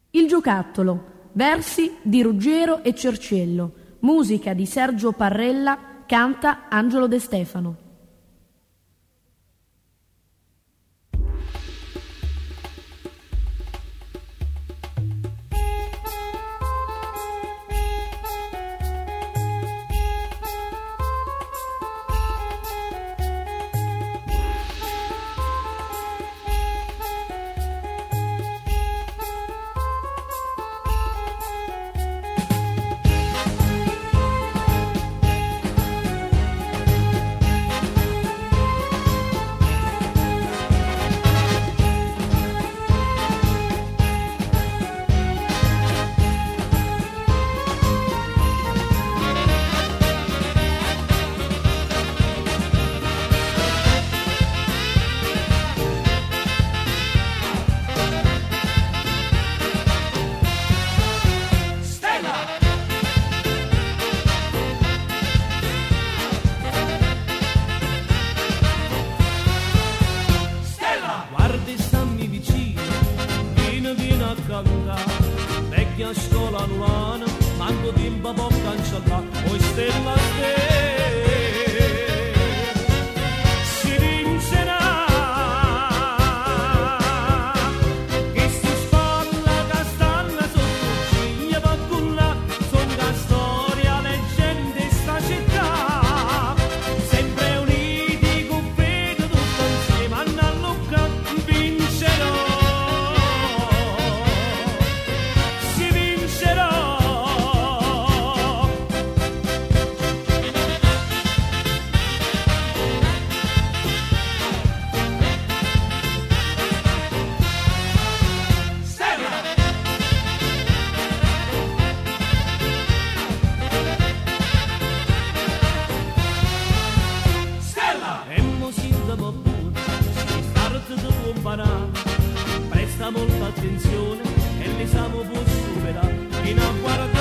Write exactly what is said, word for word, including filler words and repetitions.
Il giocattolo, versi di Ruggero e Cerciello, musica di Sergio Parrella, canta Angelo De Stefano. Vecchia scuola nuana, manco tempo può cancellare, poi stella stella si vincerà, che si spalla castagna sotto ciglia va con là, son la storia, leggende sta città, sempre uniti con fede tutto insieme, a Lucca vincerò. Presta molta attenzione e l'esame può superare in a guardare.